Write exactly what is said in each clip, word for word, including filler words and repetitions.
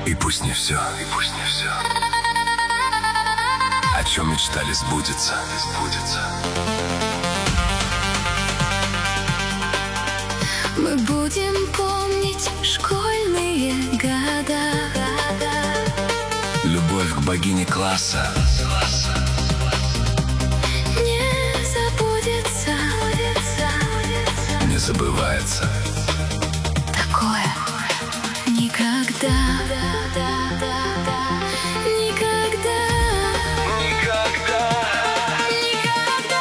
И пусть не все, и пусть не все, о чем мечтали, сбудется, сбудется. Мы будем помнить школьные года, любовь к богине класса не забудется, не забывается. Такое никогда, никогда, Никогда. никогда.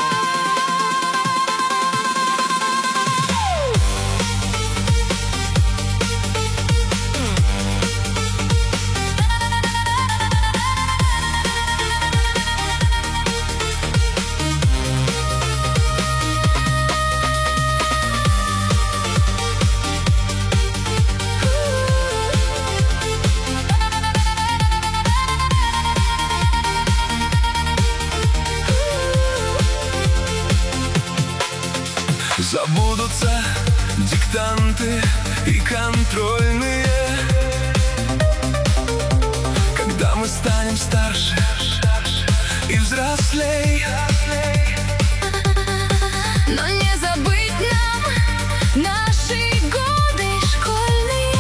Забудутся диктанты и контрольные, когда мы станем старше и взрослей. Но не забыть нам наши годы школьные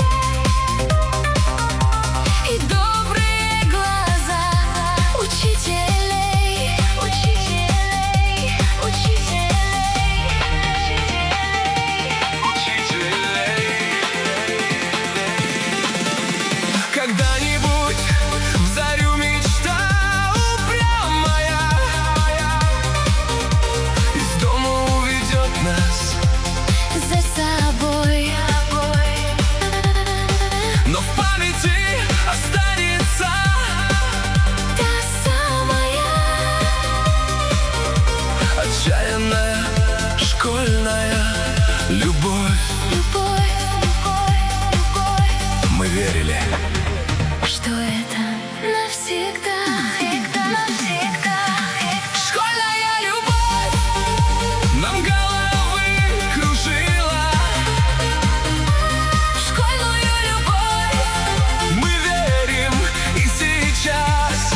и добрые глаза учителей, учителей, учителей, Когда-нибудь в зарю мечта упрямая из дома уведет нас за собой. но в памяти останется Та самая отчаянная школьная любовь. любовь, любовь, любовь, Мы верили, что это навсегда, навсегда, навсегда. Школьная любовь нам головы кружила. в школьную любовь. Мы верим и сейчас.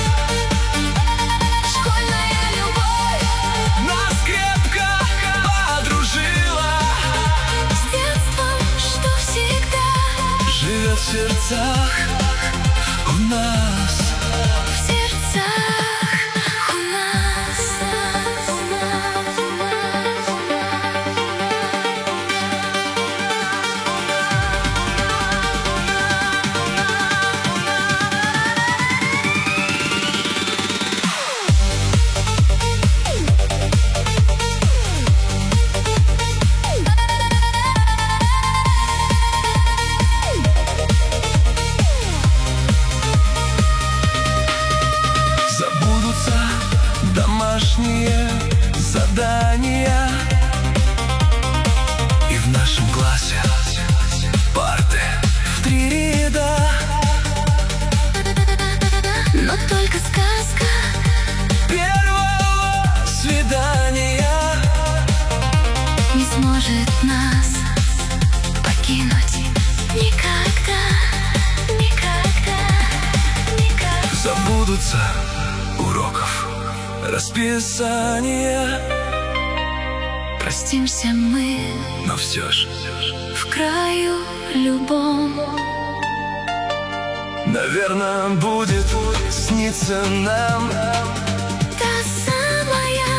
Школьная любовь Нас крепко подружила, с детством, что всегда живет в сердцах у нас. в сердцах у нас, у нас, у нас, у Забудутся домашние задания, и в нашем классе парты в три ряда. Но только сказка Первого свидания не сможет нас покинуть никогда, никогда, никогда. забудутся уроков расписания, Простимся мы но все ж, в краю любом. наверное, будет сниться нам Та самая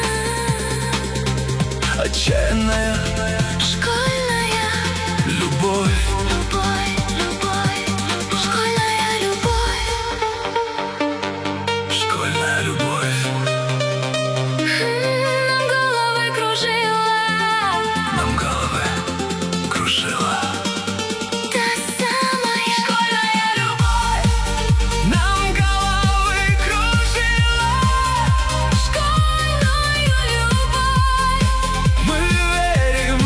отчаянная школьная любовь. любовь, любовь, школьная любовь. Школьная любовь Нам головы кружила. нам головы кружила. Та самая школьная любовь. Нам головы кружила. Школьную любовь. Мы верим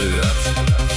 живет.